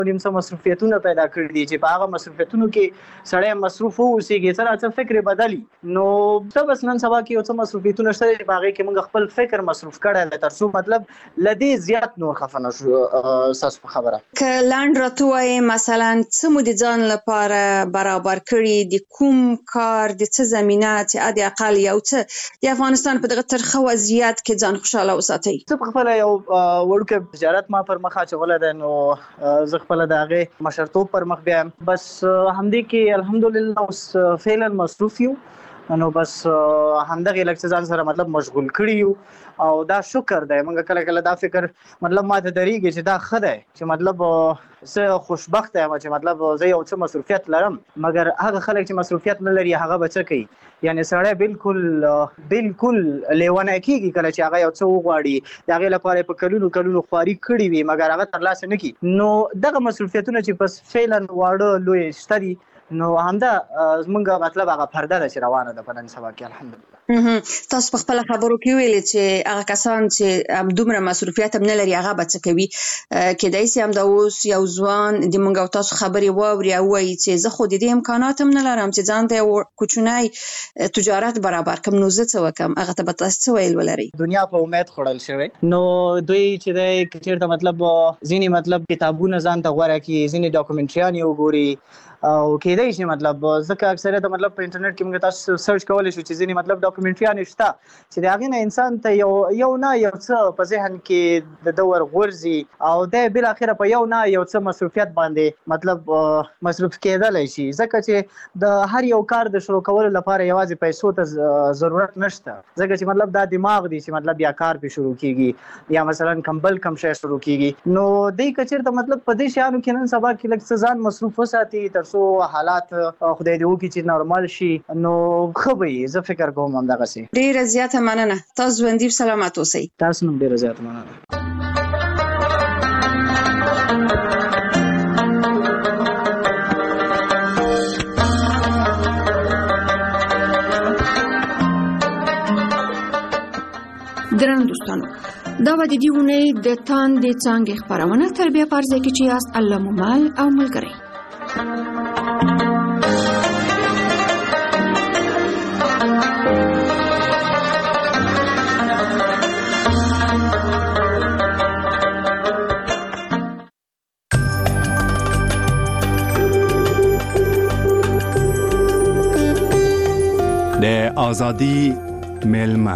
نیم څه مصروفیتونه پیدا کړي دي چې په هغه مصروفیتونو کې سړی مصروف اوسېږي، څه راڅه فکر بدلي. نو څه بس نن سبا کې یو څه مصروفیتونه شته چې په هغې کې موږ خپل فکر مصروف کړی دی تر څو مطلب له دې زیات نور خفه نه شو. ستاسو په خبره که لنډ راته ووایې مثلا څه مو د ځان لپاره برابر کړي، د کوم کار د څه زمینه چې حد اقل یو څه د افغانستان په دغه ترخه وضعیت کې ځان خوشحاله وساتئ؟ زه په خپله یو وړوکی تجارت ما پر مخ اچولی دی، نو زه خپله د هغې مشرتوب پر مخ بیایم. بس همدې کې الحمدلله اوس فعلا مصروف یو، نو بس همدغې لږ څه ځان سره مطلب مشغول کړي یو او دا شکر دی. موږ کله کله دا فکر مطلب ما ته درېږي چې دا ښه دی چې مطلب زه خوشبخته یم چې مطلب زه یو څه مصروفیت لرم، مګر هغه خلک چې مصروفیت نه لري هغه به څه کوي؟ یعنې سړی بالکل لیونی کېږي کله چې هغه یو څه وغواړي، د هغې لپاره یې په کلونو خواري کړي وي مګر هغه ترلاسه نه کړي. نو دغه مصروفیتونه چې بس فعلا واړه لوی شته دي، نو همدا زمونږ مطلب هغه پرده ده چې روانه ده په نن سبا کې الحمدلله. تاسو په خپله خبرو کې ویلې چې هغه کسان چې دومره مصروفیت هم نه لري هغه به څه کوي. کیدای شي همدا اوس یو ځوان د موږ او تاسو خبرې واوري او وایي چې زه خو د دې امکانات هم نه لرم چې ځان ته یو کوچنی تجارت برابر کړم، نو زه څه وکړم؟ هغه ته به تاسو څه ویل ولرئ؟ دنیا په امید خوړل شوی، نو دوی چې دی که چېرته مطلب ځینې مطلب کتابونه ځان ته غوره کړي، ځینې ډاکومنټریان یې وګوري او کېدای شي مطلب ځکه اکثریت مطلب په انټرنیټ کې موږ تاسو سرچ کولی شو چې ځینې مطلب ډاکومنټریانې شته چې د هغې نه انسان ته یو نه یو څه په ذهن کې د ده ورغورځي او دی بالاخره په یو نه یو څه مصروفیت باندې مطلب مصروف کېدلی شي، ځکه چې د هر یو کار د شروع کولو لپاره یوازې پیسو ته ضرورت نشته، ځکه چې مطلب دا دماغ دی چې مطلب یا کار پې شروع کېږي یا مثلا کم شی شروع کېږي. نو دی که چېرته مطلب په دې شیانو کې نن سبا کې لږ څه ځان مصروف وساتي تر څو حالات خدای دې وکړي چې نارمال شي، نو ښه به وي. زه فکر کوم همدغسې. ډېره زیاته مننه، تاسو ژوندي او سلامت اوسئ. تاسو هم ډېره زیاته مننه. درنو دوستانو، دا به د دې اونۍ د تاندې څانګې خپرونه تربیه په ارزه کې چې یاست الله مو مل او ملګری. د آزادی میلمه.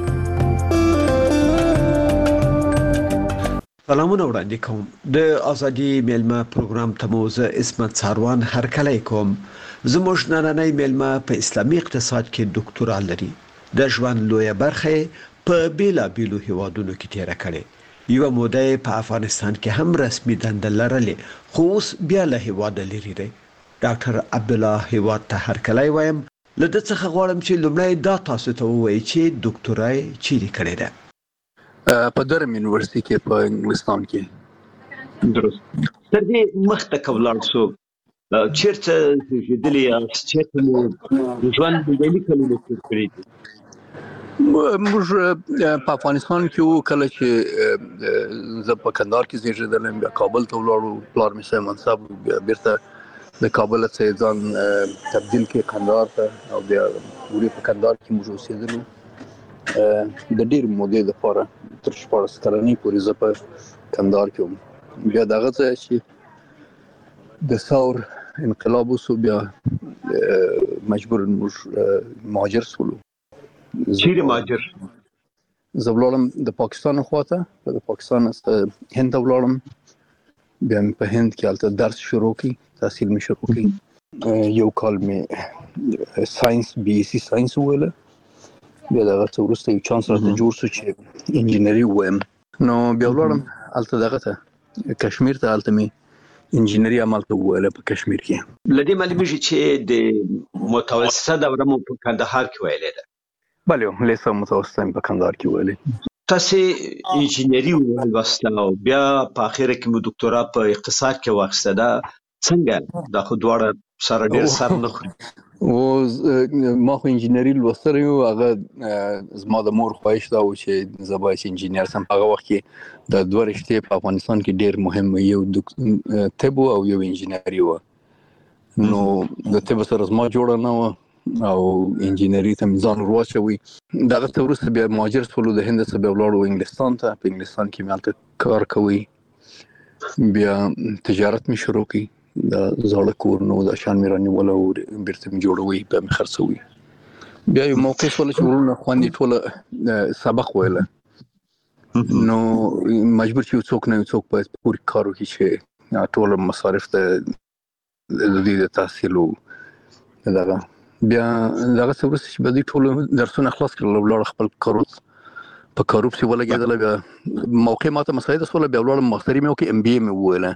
سلامونه وړاندې کوم. د ازادي میلمه پروګرام ته مو زه عصمت ساروان هرکلی کوم. زموږ نننی میلمه په اسلامي اقتصاد کې ډاکټورا لري. د ژوند لویه برخه په بیلابیلو هیوادونو کې تیره کړې. یوه موده په افغانستان کې هم رسمي دنده لرلې، خو اوس بیا له هیواده لرې دی. ډاکټر عبدالله هیواد ته هرکلی وایم. له ده څخه غواړم چې لومړی دا تاسو ته ووایي چې ډاکټورا یې چیرې کړې ده؟ په درم یونیورسيټي کې په انګلستان کې. درست. تر دې مخته که ولاړ شو چېرته زېږېدلي یاست، چېرته مو ژوند بیلي کلونه تېر کړي دي؟ موږ په افغانستان کې وو کله چې زه په کندهار کې زېږېدلم، بیا کابل ته ولاړو، پلار مې صاحب منصب، بیا بیرته د کابل څخه ځان تبدیل کې کندهار ته او بیا وروسته په کندهار کې موږ اوسېدلو د ډېرې مودې دپاره تر 14 کلنۍ پورې زه په کندهار کې وم. بیا دغه ځای چې د ثور انقلاب وسو بیا مجبور موږ مهاجر شولو. چیرې مهاجر؟ زه ولاړم د پاکستان خواته، د پاکستان څخه هند ته ولاړم، بیا مې په هند کې هلته درس شروع کړ، تحصیل مې شروع کړ. یو کال مې ساینس BSc ساینس وویله، بیا دغه څه وروسته یو چانس راته جوړ شو چې انجینري ووایم، نو بیا ولاړم هلته دغه ته کشمیر ته، هلته مې انجینري همالته وویله په کشمیر کې. له دې معلومیږي چې د متوسطه دوره مو په کندهار کې ویلې ده؟ بله، لیسه متوسطه مې په کندهار کې ویلې. تاسې انجینري ولوسته او بیا په اخره کې مو ډاکټورا په اقتصاد کې واخیسته، دا څنګه؟ دا خو دواړه سره ډېر سر نه خوري. او ما خو انجینری لوستره یو هغه زما د مور خواهش دا و چې زه باید انجینر سم. هغه وخت کې د دوه رشتې په افغانستان کې ډېر مهم یو طب او یو انجینری و. نو د طب سره زما جوړه نه و او انجینری ته ځان ورواچوي. دغه ته وروسته بیا مهاجر شولو، د هند څخه بیا ولاړو انګلستان ته. په انګلستان کې مې هلته کار کوي. بیا تجارت مې شروع کړي. د زاړه کور نو د شان مې رانیول او بیرته مې جوړوي، بیا مې خرڅوي. بیا یو موقع شوله چې ورونه خوندې ټوله سبق ویله، نو مجبور چې یو څوک نه یو څوک باید پوری کار وکړي چې ټول مصارف د دې د تحصیل او دغه. بیا دغه څه وروسته چې به دوی ټول درسونه خلاص کړل، ولاړ خپل کاروز په کاروب سي ولګېدله. بیا موقع ماته مساعده شوله، بیا ولاړم ماستري مې وکړې، MBA مې وویله،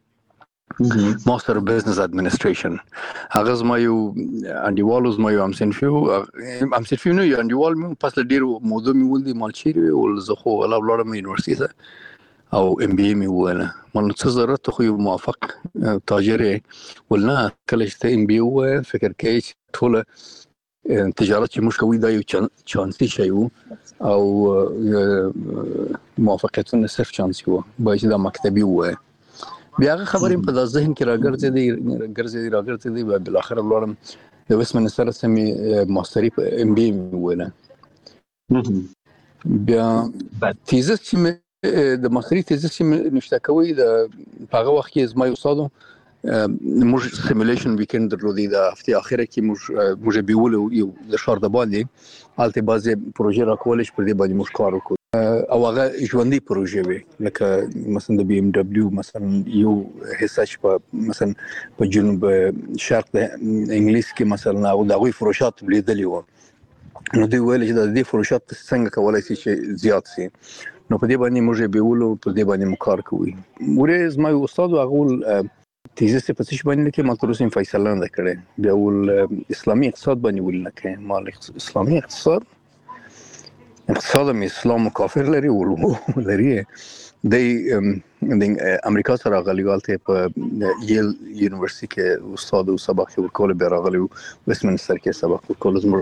ماستر بزنس اډمنسټریشن. هغه زما یو انډیوالو، زما یو همصنفي نو یو انډیوال مې پس له ډېرو مودو مې ولدي مال چیرې ول، زه خو ولا ولاړم یونیورسټي ته او MBA مې وویله. مال څه ضرورت خو یو موافق تاجر یې ول، نه کله چې ته MBA ووایې فکر کوي چې ټوله تجارت چې موږ کوي دا یو چانسي شی و او موافقتونه صرف چانسي و، باید چې دا مکتبي ووایې. بیا هغه خبرې په د ذهن کې راګرځېدې. بیا بالاخره ولاړم د ویسټمنسټر څخه مې ماستري په MBA مې وویله. بیا تیزس چې مې د ماستري تیزس چې مې نشته کوي، په هغه وخت کې زما یو استادو موږ سیمولیشن ویکند درلودی. د هفتې اخره کې موږ بیولو یو د ښار د باندې هلته بعضې پروژې راکولې چې پر دې باندې موږ کار وکړو او هغه ژوندۍ پروژې وي، لکه مثلا د BMW مثلا یو حصه چې په مثلا په جنوب شرق د انګلیس کې مثلا او د هغوی فروشات لیدلي وو. نو دوی ویل چې د دې فروشات څنګه کولی شي چې زیات شي. نو په دې باندې موږ بیولو، په دې باندې موږ کار کوو. ورې زما یو استاد هغه ول تیزس په څه باندې کې ما تر اوسه فیصله نه کړې. بیا ول اسلامي اقتصاد باندې ول نه کړې. مال اسلامي اقتصاد هم اسلام و کافر لري لري. د امریکا سره راغلی هلته په یل یونیورسټي کې استاد او سبق ورکول، بیا راغلی ویسټمنسټر کې سبق ورکول زموږ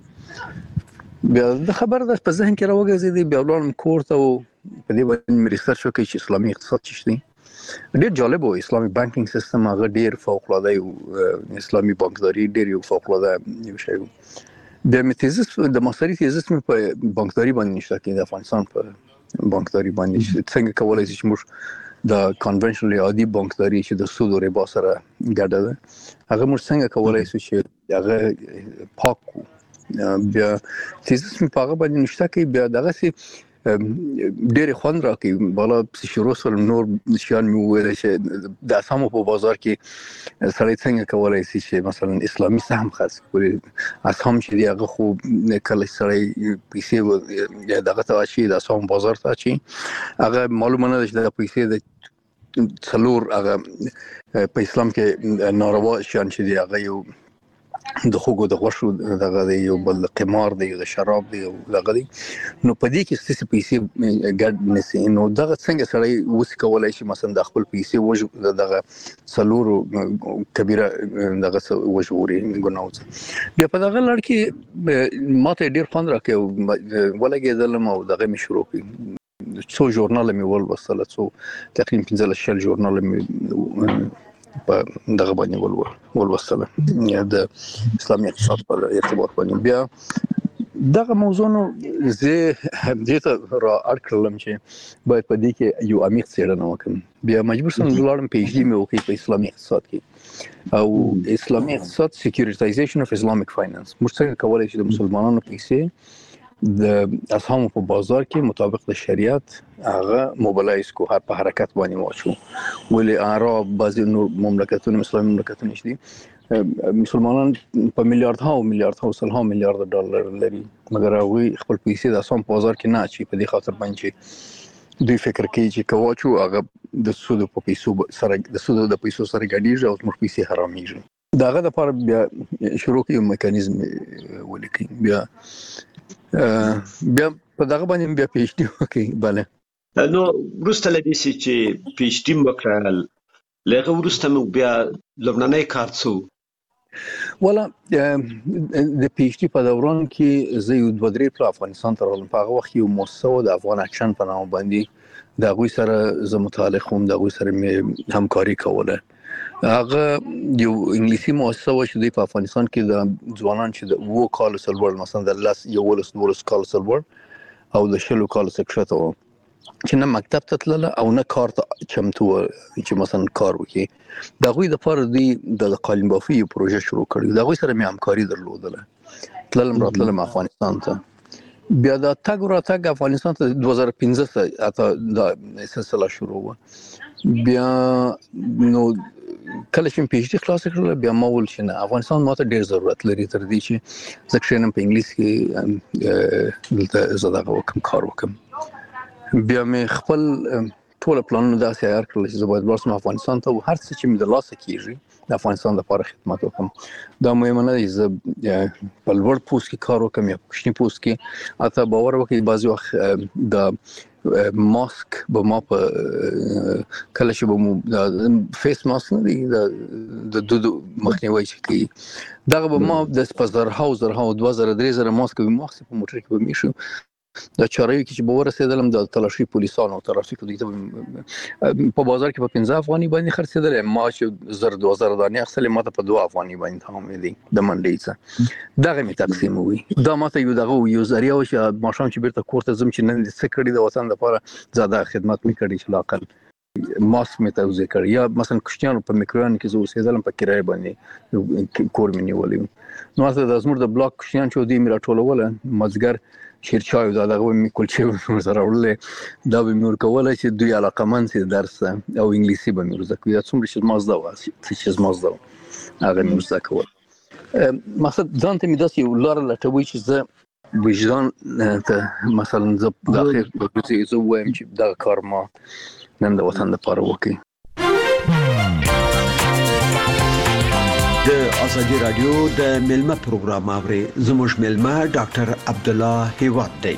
استاد. بیا د خبر د په ذهن کې راوګرځېدې. بیا ولاړم کور ته او په دې باندې مې ریسرچ وکړ چې اسلامي اقتصاد څه دی. ډېر جالب و. اسلامي بانکینګ سیستم هغه ډېر فوق‌العاده یو، اسلامي بانکداري ډېر یو فوق‌العاده یو شی و. بیا مې تیزس د ماستري تیزس مې په بانکداري باندې نشته کې، د افغانستان په بانکداري باندې څنګه کولی شي چې موږ د کنونشنل عادي بانکداري چې د سود او ربا سره ګډه ده، هغه موږ څنګه کولی شو چې هغه پاک کړو. بیا تیزس مې په هغه باندې نشته کې. بیا دغسې ډېرې خوند راکوي. بالا شروع سول نور شیان مې وویل چې د اسهامو په بازار کې سړی څنګه کولی شي چې مثلا اسلامي سهم خرڅ کړي. اسهام چې دی هغه خو کله سړی پیسې دغه ته اچوي، د اسهام بازار ته اچوي، هغه معلومه نه ده چې د پیسې د څلور هغه په اسلام کې ناروا شیان چې دی هغه یو د خوګو د غوښو دغه دی، یو بل قمار دی، د شراب دی او دغه دی. نو په دې کې ستاسو پیسې ګډ نسی. نو دغه څنګه سړی وس کولای شي مثلا د خپل پیسې دغه څلور کبیره دغه وژوري ګناوه. بیا په دغه لړ کې ماته ډیر خوند راکړ، ولګېدلم او دغه مې شروع کړ. څو ژورنال مې ولوستل، څو تقریبا 15 ژورنال مې په دغه باندې ولوستل د اسلامي اقتصاد په ارتباط باندې. بیا دغه موضوع نو زه دې ته را اړ کړلم چې باید په دې کې یو عمیق څېړنه وکړم. بیا مجبور شوم ولاړم PhD مې وکړ په اسلامي اقتصاد کې او اسلامي اقتصاد سکیورټایزیشن اف اسلامیک فاینانس. موږ څنګه کولی شو د مسلمانانو پیسې د اسهامو په بازار کې مطابق د شریعت هغه موبلایز کو، هر په حرکت باندې واچو. ولې عرب بعضی نور مملکتونه، اسلامي مملکتونه چې دي مسلمانان په میلیاردها سلها میلیارد ډالر لري، مګر هغوی خپل پیسې د اسهام په بازار کې نه اچوي، په دې خاطر باندې چې دوی فکر کوي چې که واچو هغه د سود په پیسو سره ګډېږي او زموږ پیسې حرامېږي. د هغه دپاره بیا شروع کړي یو میکانیزم ولیکئ. بیا په دغه باندې بیا PhD وکړي. بله نو وروسته له دې چې PhD مې وکړل، له هغه وروسته مې بیا لومړنی کار څه و؟ ولا د پی ایچ ډي په دوران کې زه یو 2-3 په افغانستان ته راغلم. په هغه وخت یو مؤسسه د افغان اکشن په نامه باندې د غوي سره زه متعلق هم د غوي سره همکاري کوله. هغه یو انګلیسي مؤسسه و چې په افغانستان کې د ځوانان چې د وو کال سلور مثلا د لاس یو ولس کال سلور او د شلو کال سکشته و چې نه مکتب ته تلله او نه کار ته چمتو چې مثلا کار وکړي. د غوي د پر دی د قالین بافي پروژه شروع کړی. د غوي سره مې همکاري درلودله. تللم راتلم افغانستان ته. بیا د تاګ راتګ افغانستان ته 2015 اته د سلسله شروع و. بیا نو کله چې پی ایچ ډي خلاص کړل بیا ما ول شنه افغانستان ماته ډیر ضرورت لري تر دې چې زه کښینم په انګلیس کې دلته زده وکم کار وکم. بیا مې خپل ټول پلانونه داسې عیار کړل چې زه باید ورسم افغانستان ته او هر څه چې مې د لاسه کیږي د افغانستان لپاره خدمت وکم. دا مهمه نه دی زه په لوړ پوسټ کې کار وکم یا په کوچني پوسټ کې. اته باور وکړئ بعضی وخت د ماسک به ما په کله چې به مو فیس ماسک نه دی د دودو مخنیوي چې کوي دغه به ما د سپزرهاو 2000 ماسک به ماسک په موټر کې به میشو د چارایو کې چې به ورسېدلم د تلاشي پولیسانو او ترافیکو د په بازار کې په 15 افغاني باندې خرڅېدل ما چې 2000 دانې اخلي ماته په 2 افغاني باندې تمام دي د منډي څخه دغه می تقسیم وي. دا ماته یو ذریعہ او چې ماشوم چې بیرته کور ته زم چې نن څه کړی د وطن لپاره زیاده خدمت می کړی چې لاقل ماسک می توزیع کړی یا مثلا کشتیانو په میکروان کې زه اوسېدلم په کرای باندې کور می نیولې. نو تاسو د زموږ د بلاک کشتیان چې دی میرا ټولول مازګر شیرچای دا دغه می کلچې سره ورلې دا به مور کوله چې دوی علاقمن سي درس او انګلیسي به مور زکوي څومره چې مازدا واسي چې مازدا هغه مور زکول. مقصد ځان ته می داسې یو لار لټوي چې زه وجدان ته مثلا زه د اخر په کې زه وایم چې دا کار ما نن د وطن لپاره وکړي. د ازادي رادیو د ملما پروګرام اوري زموږ ملما ډاکټر عبد الله هیواد دی.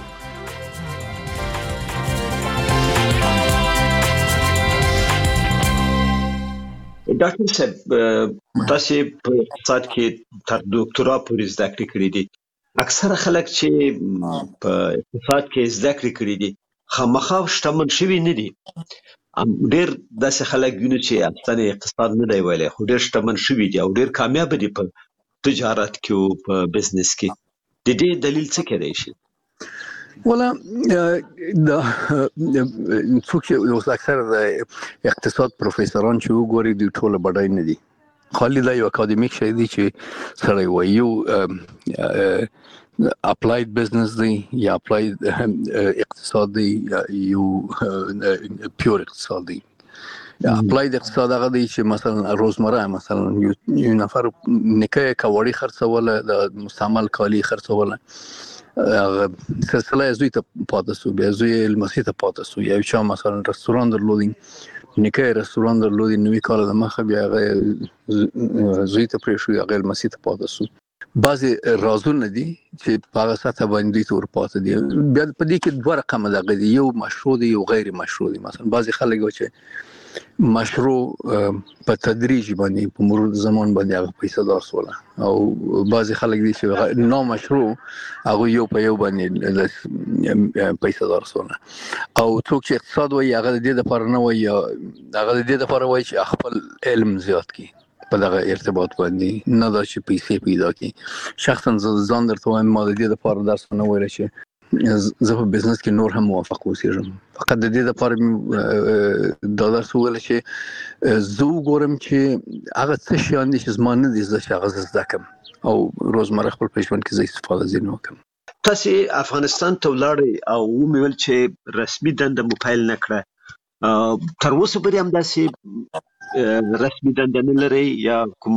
ډاکټر صاحب تاسو په اقتصاد کې تر ډاکټرا پورې زده کړې کړې دي. اکثره خلک چې په اقتصاد کې زده کړې کړې دي خامخا شتمن شوي نه دي. ډیر داسې خلک ویني چې افغانستان اقتصاد نه دی ویلي خو ډیر شتمن شوي دي او ډیر کامیاب دي په تجارت کې او په بزنس کې. د دې دلیل څه کېدای شي؟ ولا دا څوک یو اکثر د اقتصاد پروفیسوران چې وګوري د ټوله بډای نه دي. خالي دا یو اکاډمیک شی دی چې سره وایو اپلاید بزنس دی یا اپلاید اقتصاد دی یا یو پیور اقتصاد دی. اپلاید اقتصاد هغه دی چې مثلا روزمره مثلا یو نفر نکای کاوړی خرڅول د مستعمل کالی خرڅول سلسله زوی ته پاتې سو بیا زوی المسی ته پاتې سو یا چې مثلا رستوران درلودین نکای رستوران درلودین نوې کال د مخه بیا هغه زوی ته پرې شو هغه المسی ته پاتې سو. بعضی رازونه دي چې په هغه سطح باندې تور پاتې دي. بیا په دې کې دوه رقم دغه دي یو مشروع دي یو غیر مشروع دي. مثلا بعضی خلک چې مشروع په تدریج باندې په مرور زمان باندې هغه پیسې دارسوله او بعضی خلک دي چې نامشروع هغه یو په یو باندې پیسې دارسوله او څوک چې اقتصاد وایي هغه د دې لپاره نه وایي هغه د دې لپاره وایي چې خپل علم زیات کړي په دغه ارتباط باندې نه دا چې پیسې پیدا کړي. شخصا ځان درته وایم ما د دې لپاره درس نه ویل چې زه په بزنس کې نور هم موافق اوسېږم فقط د دې لپاره دا درس ویل چې زه وګورم چې هغه څه شیان دي چې زما نه دي زده چې هغه زده کړم او روزمره خپل په ژوند کې زه استفاده ځینې وکړم. تاسو افغانستان ته ولاړئ او ومې چې رسمي دنده مو پیل نه کړه تر اوسه پورې هم داسې رسمي دنده نه لري یا کوم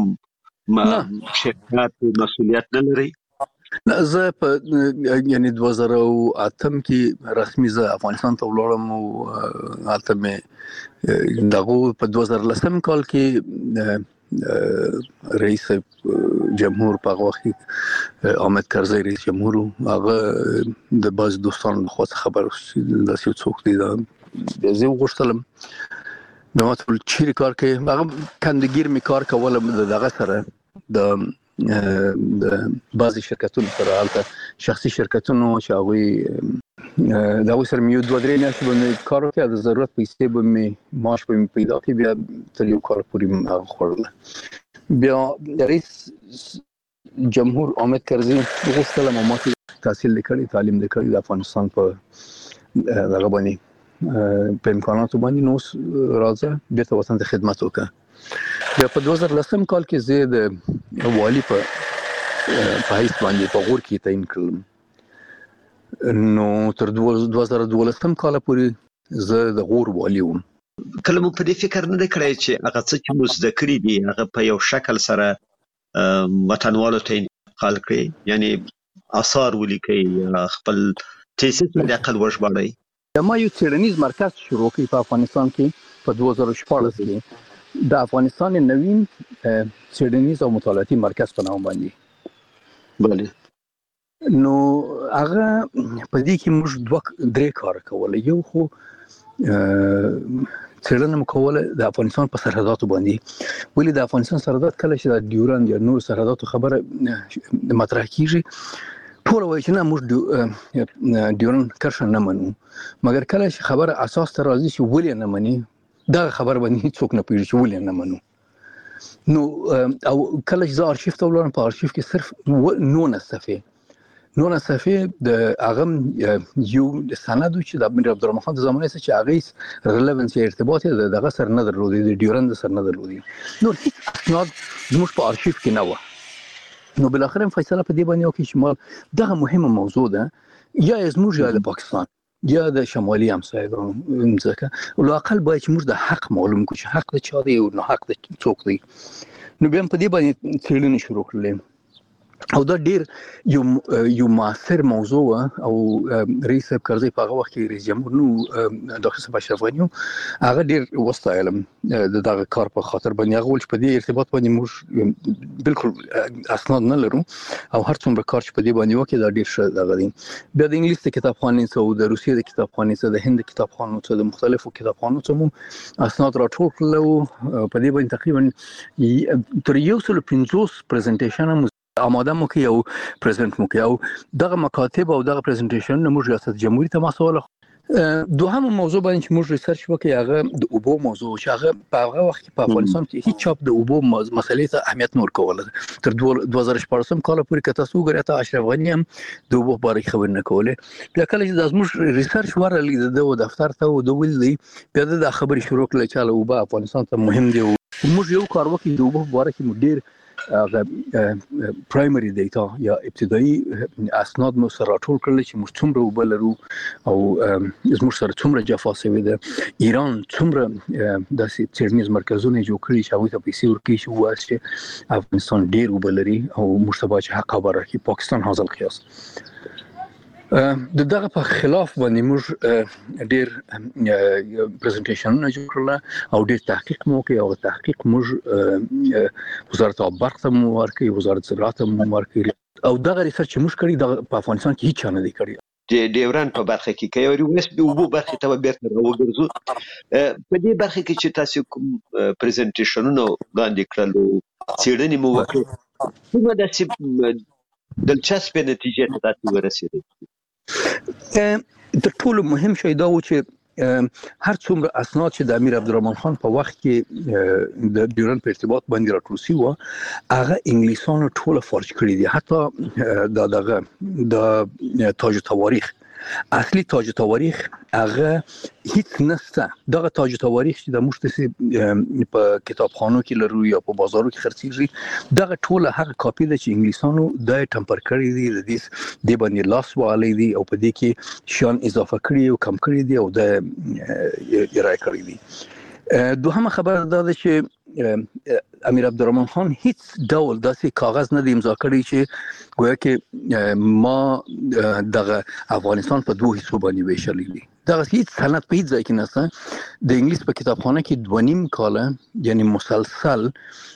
شرکت مسؤلیت نه لري؟ زه په یعنی 2008 کې رسمي زه افغانستان ته ولاړم او هلته مې دغه په 2010 کال کې رئیس جمهور په هغه وخت احمد کرزی رئیس جمهور هغه د بعض دوستانو خو خبر داسې څوک دی دا زه وغوښتلم نو ټول چیرې کار کوي هغه کندګیر می کار کوله دغه سره د بعضي شرکتونو سره هلته شخصي شرکتونو چې هغوی د هغوی سره مې یو 2-3 میاشتې به مې کار وکړ، د ضرورت پیسې به مې معاش به مې پیدا کړي، بیا تر یو کال پورې هغه خوړله. بیا رئیس جمهور حامد کرزي غوښتله ما چې تحصیل کړی، تعلیم کړی د افغانستان په دغه باندې په امکاناتو باندې، نو راځه بیرته وطن ته خدمت وکړه. بیا په 2010 کال کې زه د والي په حیث باندې په غور کې تعیین کړم. نو تر 2012 کال پورې زه د غور والي وم. کله مو په دې فکر نه دی کړی چې هغه څه چې مو زده کړي دي هغه په یو شکل سره وطنوالو ته انتقال کړئ، یعنی آثار ولیکئ، خپل تیسیس په اقل وژباړئ؟ ما یو څېړنیز مرکز شروع کړی په افغانستان کې په 2014 کې، د افغانستان نوین څېړنیز او مطالعاتي مرکز په نام باندې. بله. نو هغه په دې کې موږ 2-3 کار کول. یو خو څېړنه مو کوله د افغانستان په سرحداتو باندې، ولې د افغانستان سرحدات کله چې د ډیورند یا نور سرحداتو خبره مطرح کیږي ټول وایي چې نه موږ ډیورند کرښه نه منو، مګر کله چې خبره اساس ته راځي چې ولې نه مني دا خبر باندې هیڅوک نه پوهیږي چې ولې نه منو. نو او کله چې زه آرشیف ته ولاړم په آرشیف کې صرف 9 صفحې د هغه یو سند چې د امیر عبدالرحمن خان د زمانې څخه چې هغه ریلیونس یا ارتباط دغه سره نه درلودي، د ډیورند سره نه درلودي، نور هیڅ اسناد زموږ په آرشیف کې نه و. نو بالاخره فیصله په دې باندې وکړه چې دغه مهمه موضوع ده، یا زموږ یا د پاکستان یا د شمالي همسایګانو ځکه لااقل باید چې موږ د حق معلوم کړو چې حق د چا دی او نه حق د څوک دی. نو بیا په دې باندې څېړنې شروع کړلې او دا ډیر یو موثر موضوع او رئیس صاحب کرزي په هغه وخت کې رئیس جمهور نو ډاکټر صاحب اشرف غنی هغه ډیر وستایلم دغه کار په خاطر باندې هغه ول چې په دې ارتباط باندې موږ بالکل اسناد نه لرو او هر څومره کار چې په دې باندې وکړي دا ډیر ښه دغه دی. بیا د انګلیس د کتابخانې او د روسیې د کتابخانې او د هند د کتابخانو څخه د مختلفو کتابخانو څخه اسناد راټول کړل او په دې باندې تقریبا تر 150 پریزنټیشن آماده مو کې او پریزنټ مو کې او دغه مکاتب او دغه پریزنټیشن موږ ریاست جمهوریت ته مسوله. دوهم موضوع باندې چې موږ ریسرچ وکړو هغه د اوبو موضوع چې هغه په هغه وخت کې په افغانستان کې هیڅ چاپ د اوبو مسلې ته اهمیت نه ورکول. تر 2014 کال پورې کته سوګره ته اشرف غنی هم د اوبو په اړه خبر نه کوله. بیا کله چې موږ ریسرچ ورلې د دفتر ته او د ولې بیا د خبرې شروع کړل چې اوبو افغانستان ته مهم دی. موږ یو کار وکړو د اوبو په اړه کې ډیر پرایمری دیتا یا ابتدایي اسناد مو سره راټول کړل چې موږ څومره اوبه لرو او زموږ سره څومره جفا شوې ده. ایران څومره داسې څېړنیز مرکزونه جوړ کړي چې هغوی ته پیسې ورکوي چې ووایي چې افغانستان ډېر اوبه لري او موږ ته باید چې حق خبر راکړي. پاکستان حاصل قیاس دغه په خلاف باندې موږ ډېر پریزنټیشنونه جوړ کړل او ډېر تحقیق مو وکړ او تحقیق موږ وزارت برق ته مو ورکړی، وزارت زراعت ته مو ورکړی او دغه ریسرچ موږ کړی په افغانستان کې هیڅ نه دی کړی. د ډیورند په برخه کې کوي ورس به وبو برخه ته بیرته راوګرځو. په دې برخه کې چې تاسو کوم پریزنټیشنونه وړاندې کړل څېړنې مو وکړه کومه داسې دلچسپ نتیجه ته تاسو ورسېدئ؟ تر ټولو مهم شی دا و چې هر څومره اسناد چې د امیر عبدالرحمن خان په وخت کې د ډیورند په ارتباط باندې راټول شوي وو هغه انګلیسانو ټوله فارج کړي دي. حتی د تاج تواریخ اصلي تاج تواریخ هغه هیڅ نشته. دغه تاج تواریخ چې د مشتسي په کتابخانو کې لرو یا په بازارو کې خرڅیږي دغه ټوله هغه کاپی ده چې انګلیسانو د ټمپر کړی دي، د دې باندې لاس والی دي او په دې کې شان اضافه کړی او کم کړی دي او د ارائه کړی دي. دوهمه خبر دا ده چې امیر عبدالرحمن خان هیڅ ډول داسې کاغذ نه دی امضا کړی چې گویا کې ما دغه افغانستان په دوه حصو باندې ویشلی دی. دغه هیڅ سند په هیڅ ځای کې نشته. د انګلیس په کتابخانه کې 2.5 کاله یعنی مسلسل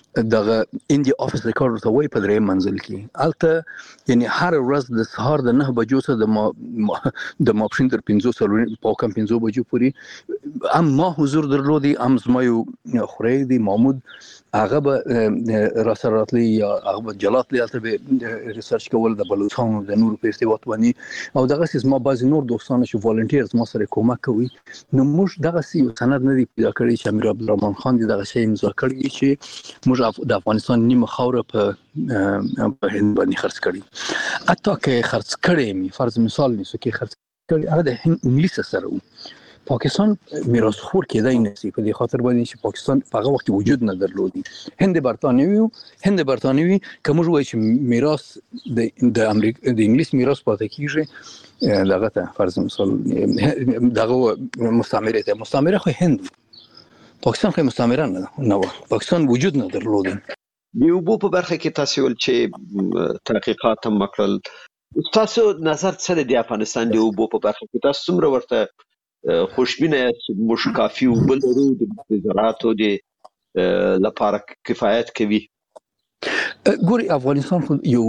دغه انډي افیس ریکارډ ته وای په درې منزل کې الته یعنی هر ورځ د سهار د 9 بجو څخه د ماپښین تر 5 په کم 5 بجو پورې ما حضور درلودي زما یو خوري دی محمود هغه به را سره راتلی یا هغه به جلاتلی البته به ریسرچ کول د بلوچستان د نور په استوات باندې او دغه سیس ما بعضی نور دوستان چې والنټیرز ما سره کومک کوي نو موږ دغه سی سند نه دی پیدا کړی چې امیر عبدالرحمن خان دی دغه شی امضا کړی چې موږ د افغانستان نیمه خاوره په هند باندې خرڅ کړی حتی که خرڅ کړی می فرض مثال نیسو کې خرڅ کړی هغه د انګلیس سره و پاکستان میراث خور کېدای نشي په دې خاطر باندې چې پاکستان په هغه وخت وجود نه درلودي هند برتانوي کوم وایي چې میراث د امریکا د انګلیس میراث پاتې کیږي دغه ته فرض مثال دغه مستعمره خو هند پاکستان خو مستعمره نه پاکستان وجود نه درلودي یو په برخه کې تاسو ول چې تحقیقات هم وکړل تاسو نظر څه دی افغانستان دی په برخه کې تاسو څومره ورته خوشبینه چې موږ کافي وبل لرو د زراعتو د لپاره کفایت کوي ګوري افغانستان خو یو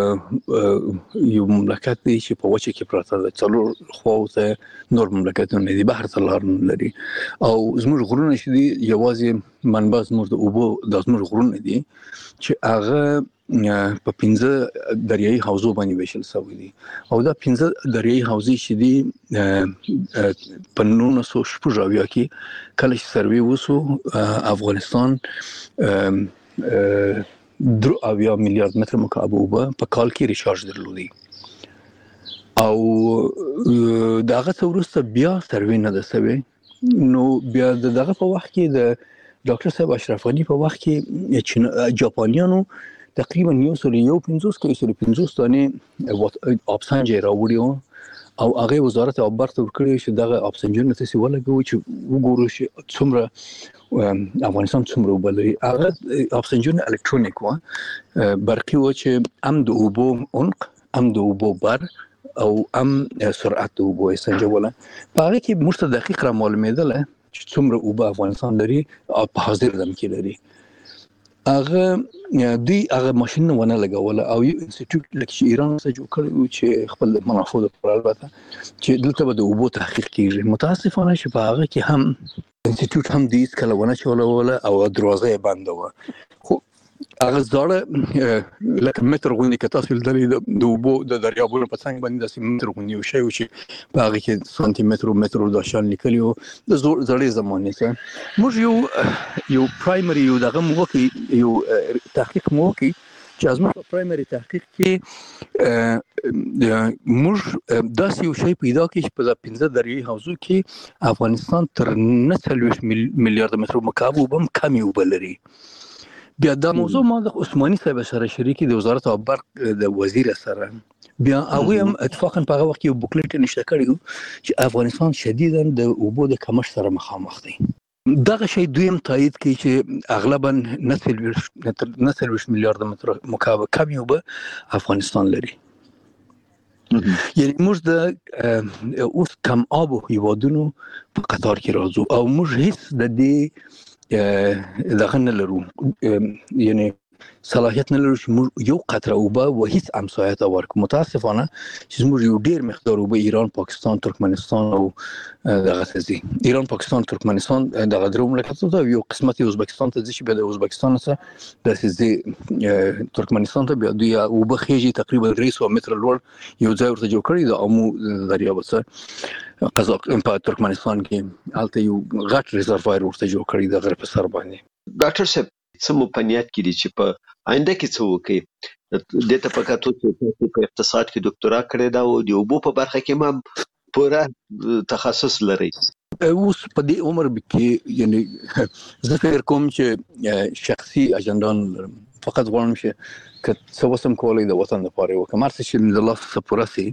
مملکت دی چې په وچه کې پراته ده څلور خواوته نور مملکتونه دي بحر ته لار نه لري او زموږ غرونه چې دي یوازې منبع زموږ د اوبو د زموږ غرونه دي چې هغه په 15 دریایي حوزو باندې ویشل شوی دي او دا 15 دریایي حوزې چې دي په 1990 کې کله چې سروې وسو افغانستان 3 میلیارد متر مکعب اوبه په کال کې ریچارج درلودي او داغه څورسته بیا سروې نه ده سوي نو بیا دغه په وخت کې د ډاکټر صاحب اشرف غنی په وخت کې جاپانیانو تقریبا 150 دانې اپسنج راوړیو او هغه وزارت اوبر ته ورکړی چې دغه اپسنجونه ته ولګوي چې وګورو چې څومره افغانستان څومره وبلري هغه اپسنجونه الکترونیک و برقي و چې د اوبو عنق د اوبو بر او سرعت د اوبو سنجوله په هغه کې موږ ته دقیق را معلومېدل چې څومره اوبه افغانستان لري او په حاضر دم کې لري هغه ماشين ونه لګول او یو انسټیټیوټ لکه ایران څخه جوړ کړی چې خپل منافع لپاره البته چې دلته به د اوبو تحقیق کیږي متاسفانه چې په هغه کې هم انسټیټیوټ هم دې کله ونه چولول او دروازه بنده و خو هغه زړه لکه متر غونډه کې تاسو د اوبو د دریابونو په څنګ باندې د متر غونډه شي او چې په هغه کې سانتي متر د شان لیکلیو د زړې زمانه څخه موږ یو پرایمري یو دغه موکي یو تحقیق موکي چې ازمه په پرایمري تحقیق کې موږ داسې یو شی پیدا کړ چې په 15 دریایي حوزو کې افغانستان تر 39 میلیارد متر مکعب وبم کمی وبلري بیا دا موضوع ما د عثماني صاحب سره شریکي د وزارت اوبر د وزیر سره بیا هغه هم اتفاقا په هغه وخت کې بوکلیټ نشته کړی چې افغانستان شدیداً د اوبو د کمښت سره مخامخ دی دغه شی دویم تایید کوي چې اغلبا 19 میلیارد متر مکعب کمی اوبه افغانستان لري یعنی موږ د اوس کم آب هیوادونو په قطار کې راځو او موږ هیڅ د دې دغه نه لرو یعنی صلاحیت نه لرو چې موږ یو قطره اوبه و هیڅ همسایه ته ورکړو متاسفانه چې موږ یو ډیر مقدار اوبه ایران پاکستان ترکمنستان او دغه څه ایران پاکستان ترکمنستان دغه درو مملکتونو ته یو قسمت ازبکستان ته چې به د ازبکستان سره د څه ترکمنستان ته بیا دوی اوبه خېږي تقریبا 300 متر لوړ یو ځای ورته جوړ کړی د امو دریاب سره قزاق په ترکمنستان کې الته یو غټ ریزروایر ورته جوړ کړی د غرب سر باندې ډاکټر صاحب څه مو په نیت کې دي چې په آینده کې څه وکړي د ته په کاتو چې په اقتصاد کې ډاکټرا کړی دا او د اوبو په برخه کې ما پوره تخصص لري اوس په دې عمر کې یعنی زه فکر کوم چې شخصي اجندان فقط غواړم چې که څه وسم کولای د وطن لپاره وکړم مرسته چې د الله سپورا سي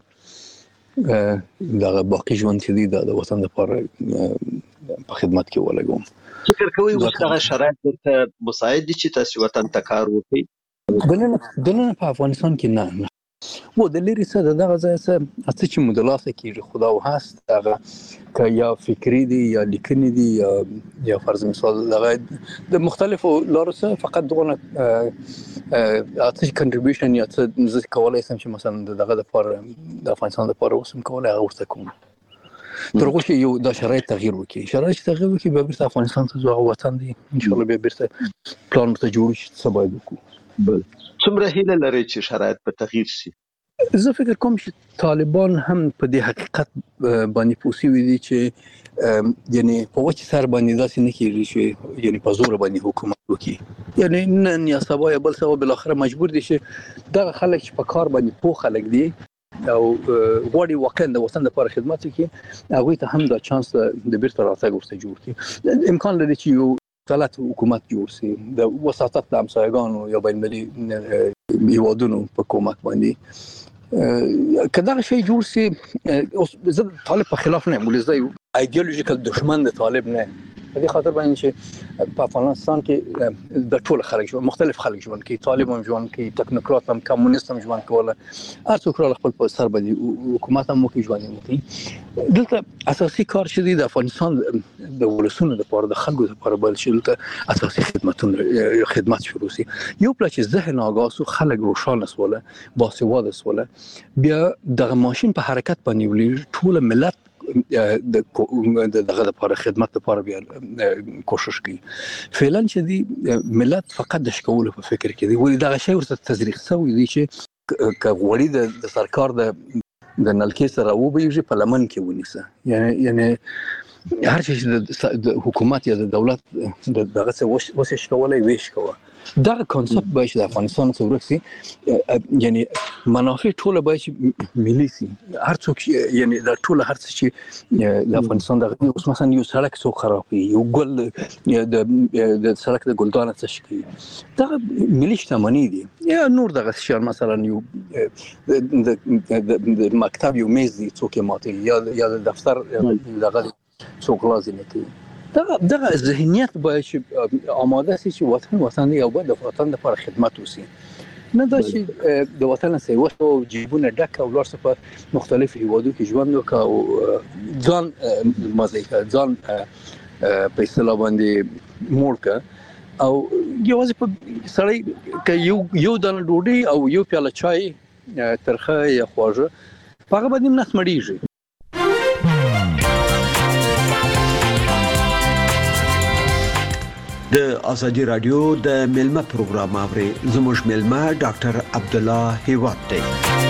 دا باقي ژوند چې دی د وطن لپاره په خدمت کې ولګوم فکر کوي اوس هغه شرایط ته مساعد دي چې تاسو وطن ته کار وکړي دنه په افغانستان کې نه و د لري څه دغه ځای څه چې مدلاسه کیږي خدا او هست هغه که یا فکری دي یا لیکنی دي یا فرض مثال دغه د مختلفو لارو څخه فقط دغه اته کنټریبیوشن یا څه زه کولای شم چې مثلا دغه د پر د افغانستان لپاره وسم کولای هغه ورته کوم ترغه چې یو د شرایط تغییر وکړي به بیرته افغانستان ته ځو وطن دی ان شاء الله به بیرته پلان ته جوړ شي څه باید وکړو. بل څومره هیله لري چې شرایط په تغییر شي؟ زه فکر کوم چې طالبان هم په دې حقیقت باندې پوسیوي دي چې یعنی په وچه سر باندې داسې نه کیږي چې یعنی په زور باندې حکومت وکړي، یعنی نن یا سبا یا بل سبا بل اخر مجبور دي چې دغه خلک چې په کار باندې پوه خلک دي او غواړي واقعا د وطن لپاره خدمت وکړي هغوی ته هم دا چانس د بیرته راتګ ورته جوړ کړي. امکان لري چې یو غلط حکومت جوړ شي د وساطت د همسایګانو یا بین المللي هیوادونو په کومک باندې که دغه شی جوړ شي. زه طالب په خلاف نه یم، ولې زه یو ایډیالوژیکل دښمن د طالب نه یم، په دې خاطر باندې چې په افغانستان کې د ټول خلک ژوند مختلف خلک ژوند کوي، طالب هم ژوند کوي، ټکنوکرات هم کمونیست هم ژوند کوله، هر څوک خپل په سر باندې حکومت هم کوي ژوند هم کوي. دلته اساسي کار چې دی د افغانستان د ولسونو لپاره د خلکو لپاره بل چې دلته اساسي خدمت شروع شي. یو پلا چې ذهن آگاه سو خلک روښانه سواله باسواده سواله بیا دغه ماشين په حرکت باندې ولې ټول ملت دغه لپاره خدمت لپاره بیا کوشش کوي. فعلا چې دی ملت فقط د شکول په فکر کې دی، ولې دغه شی ورته تزریق شوی دی چې کغوړی د سرکار د نلکې سره وبېږي په لمن کې ونیسه، یعنی هر چې د حکومت یا د دولت دغه څه وسه شکولای ویش کوه. دغه کانسپت باید چې د افغانستان څخه ورک شي، یعنی منافع ټوله باید چې ملي شي. هر څوک یعنی د ټوله هر څه چې د افغانستان دغه اوس مثلا یو سړک څوک خرابوي، یو ګل د سړک د ګلدانه څه شي دغه ملي شتمني دي، یا نور دغه شیان مثلا یو د مکتب یو میز دی څوک یې ماتوي یا د دفتر دغه څوک لازم نه کوي. دغه ذهنیت باید چې آماده شي چې وطن یو باید د وطن لپاره خدمت وشي، نه دا چې د وطن څخه وسو جیبونه ډک او لاړ په مختلف هیوادو کې ژوند وکړي او ځان مزه ځان په اصطلاح باندې موړ کړي او یوازې په سړی که یو دانه ډوډۍ او یو پیاله چای ترخه یا خواږه په هغه باندې نس مړیږي. د ازادي رادیو د ملمه پروګرام اوري زموږ ملمه ډاکټر عبد الله هیواد دی.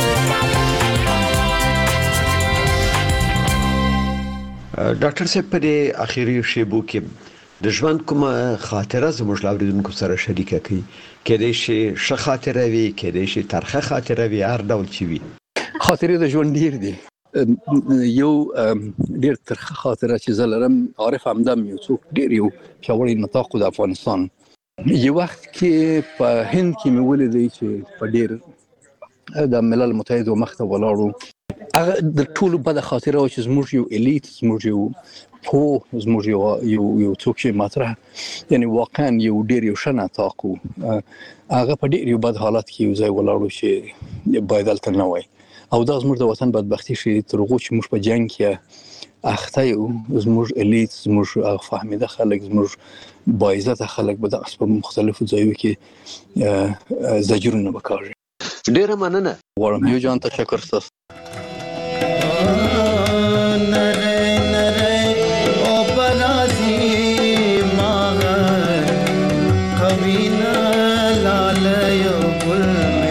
ډاکټر صاحب په دې اخیری شیبو کې د ژوند کومه خاطره زموږ لاوریدونکو سره شریکه کړئ، کېدای شي ښه خاطره وي، کېدای شي ترخه خاطره وي، هر ډول چې وي. خاطرې د ژوند ډیر دي. یو ډیر ترخه خاطره چې زه لرم، عارف همدم یو څوک ډیر یو پیاوړی نطاق د افغانستان یو وخت کې په هند کې مې ولیدی چې په ډیر د ملل متحد مخته ولاړو. هغه د ټولو بده خاطره چې زموږ یو الیت، زموږ یو زموږ یو څوک چې مطرح یعنی واقعا یو ډیر یو ښه نطاق و، هغه په ډیر یو بد حالت کې یو ځای ولاړو چې باید هلته نه وای. او دا زموږ د وطن بدبختي شي تر هغو چې موږ په جنګ کې اخته یو، زموږ الیت، زموږ فهمیده خلک، زموږ باعزته خلک به دغسې په مختلفو ځایو کې زجرونه وکاږي. ډیره مننه. غواړم یو جان تشکر ستاسو. قوی نه لاله یو ګل